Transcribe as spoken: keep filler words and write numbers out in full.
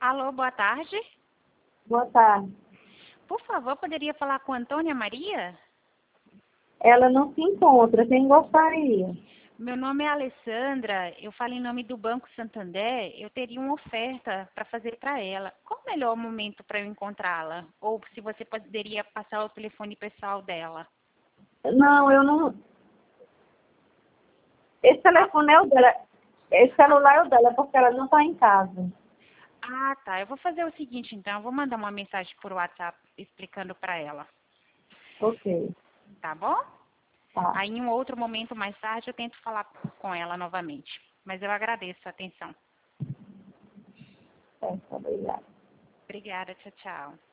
Alô, boa tarde. Boa tarde. Por favor, poderia falar com a Antônia Maria? Ela não se encontra. Quem gostaria? Meu nome é Alessandra, eu falo em nome do Banco Santander. Eu teria uma oferta para fazer para ela. Qual o melhor momento para eu encontrá-la? Ou se você poderia passar o telefone pessoal dela? Não, eu não. Esse telefone é o dela. Esse celular é o dela, porque ela não está em casa. Ah, tá. Eu vou fazer o seguinte, então. Eu vou mandar uma mensagem por WhatsApp explicando para ela. Ok. Tá bom? Tá. Aí, em um outro momento mais tarde, eu tento falar com ela novamente. Mas eu agradeço a atenção. Certo, obrigada. Obrigada. Tchau, tchau.